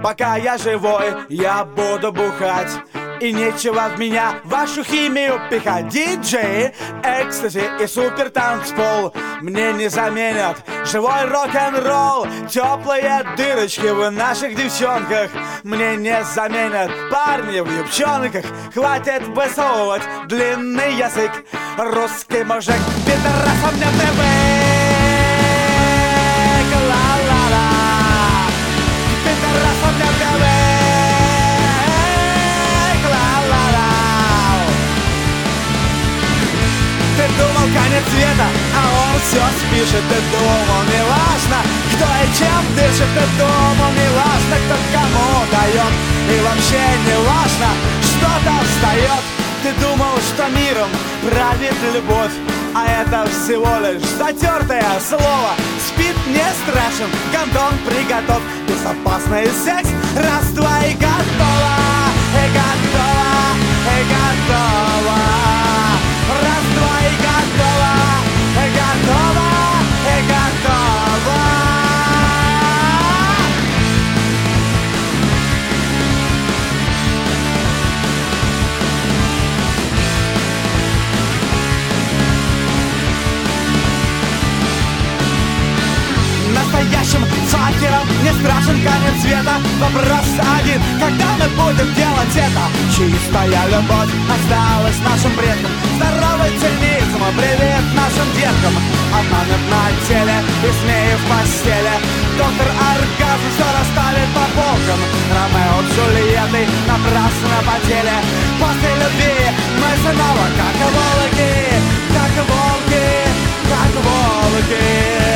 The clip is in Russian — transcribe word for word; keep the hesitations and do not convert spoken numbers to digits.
Пока я живой, я буду бухать, и нечего в меня вашу химию пихать. Диджей, экстази и супер танцпол мне не заменят живой рок-н-ролл. Теплые дырочки в наших девчонках мне не заменят парни в юбчонках. Хватит высовывать длинный язык, русский мужик, пидорасом не привык. Ла-ла-ла, пидорасом не привык. Ла-ла-ла. Ты думал, конец света, а он все спишет. Ты думал, не важно, кто и чем дышит. Ты думал, не важно, кто кому дает. И вообще не важно, что-то встает. Ты думал, что миром правит любовь, а это всего лишь затертое слово. Спит не страшен, гондон приготов. Безопасный секс, раз, два и готово. И готово, и готово. Раз, два и готово. И готово, и готово. Настоящим факером не страшен конец света. Вопрос один, когда мы будем делать это? Чистая любовь осталась нашим предкам. Здоровый цинизм, привет нашим деткам. Обманут на теле и змеи в постели. Доктор оргазм все расставит по полкам. Ромео с Джульеттой напрасно потели. После любви мы снова как волки, как волки, как волки.